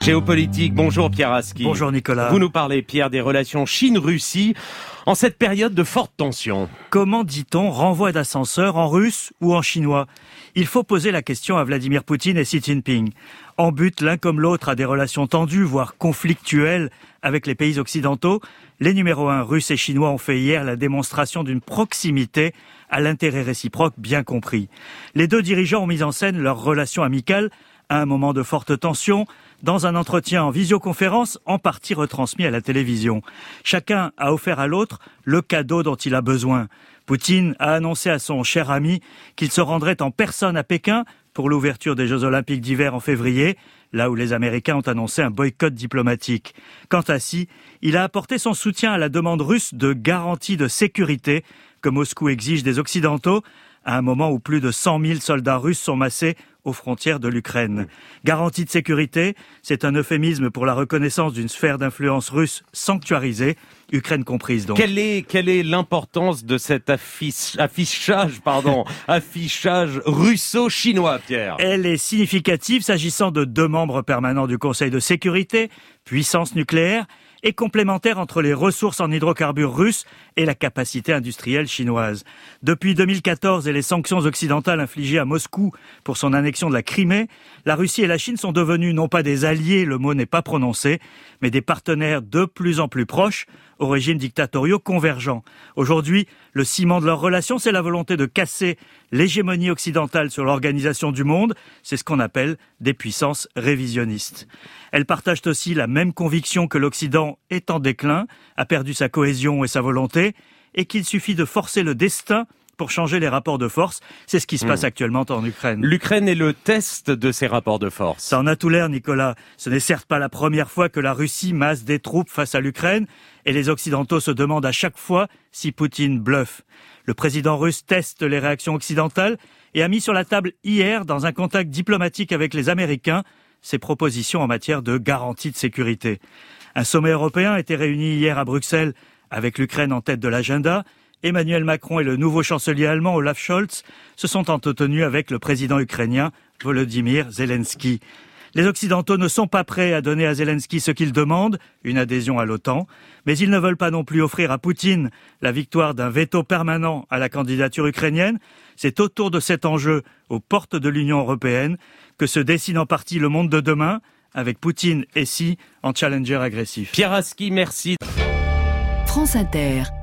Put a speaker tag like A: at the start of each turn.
A: Géopolitique, bonjour Pierre Aski.
B: Bonjour Nicolas.
A: Vous nous parlez, Pierre, des relations Chine-Russie en cette période de forte tension.
B: Comment dit-on renvoi d'ascenseur en russe ou en chinois ? Il faut poser la question à Vladimir Poutine et Xi Jinping. En but l'un comme l'autre à des relations tendues, voire conflictuelles avec les pays occidentaux, les numéros 1 russes et chinois ont fait hier la démonstration d'une proximité à l'intérêt réciproque bien compris. Les deux dirigeants ont mis en scène leur relation amicale à un moment de forte tension, dans un entretien en visioconférence en partie retransmis à la télévision. Chacun a offert à l'autre le cadeau dont il a besoin. Poutine a annoncé à son cher ami qu'il se rendrait en personne à Pékin pour l'ouverture des Jeux Olympiques d'hiver en février, là où les Américains ont annoncé un boycott diplomatique. Quant à Xi, il a apporté son soutien à la demande russe de garantie de sécurité que Moscou exige des Occidentaux, à un moment où plus de 100 000 soldats russes sont massés aux frontières de l'Ukraine. Garantie de sécurité, c'est un euphémisme pour la reconnaissance d'une sphère d'influence russe sanctuarisée, Ukraine comprise donc.
A: Quelle est l'importance de cet affichage russo-chinois, Pierre ?
B: Elle est significative s'agissant de deux membres permanents du Conseil de sécurité, puissance nucléaire, et complémentaire entre les ressources en hydrocarbures russes et la capacité industrielle chinoise. Depuis 2014 et les sanctions occidentales infligées à Moscou pour son annexion de la Crimée, la Russie et la Chine sont devenus non pas des alliés, le mot n'est pas prononcé, mais des partenaires de plus en plus proches aux régimes dictatoriaux convergents. Aujourd'hui, le ciment de leurs relations, c'est la volonté de casser l'hégémonie occidentale sur l'organisation du monde. C'est ce qu'on appelle des puissances révisionnistes. Elles partagent aussi la même conviction que l'Occident est en déclin, a perdu sa cohésion et sa volonté, et qu'il suffit de forcer le destin pour changer les rapports de force. C'est ce qui se passe actuellement en Ukraine.
A: L'Ukraine est le test de ces rapports de force.
B: Ça en a tout l'air, Nicolas. Ce n'est certes pas la première fois que la Russie masse des troupes face à l'Ukraine, et les Occidentaux se demandent à chaque fois si Poutine bluffe. Le président russe teste les réactions occidentales et a mis sur la table hier, dans un contact diplomatique avec les Américains, ses propositions en matière de garantie de sécurité. Un sommet européen a été réuni hier à Bruxelles avec l'Ukraine en tête de l'agenda. Emmanuel Macron et le nouveau chancelier allemand Olaf Scholz se sont entretenus avec le président ukrainien Volodymyr Zelensky. Les Occidentaux ne sont pas prêts à donner à Zelensky ce qu'il demande, une adhésion à l'OTAN, mais ils ne veulent pas non plus offrir à Poutine la victoire d'un veto permanent à la candidature ukrainienne. C'est autour de cet enjeu, aux portes de l'Union européenne, que se dessine en partie le monde de demain, avec Poutine et Xi en challenger agressif.
A: Pierre Aski, merci.
C: France Inter.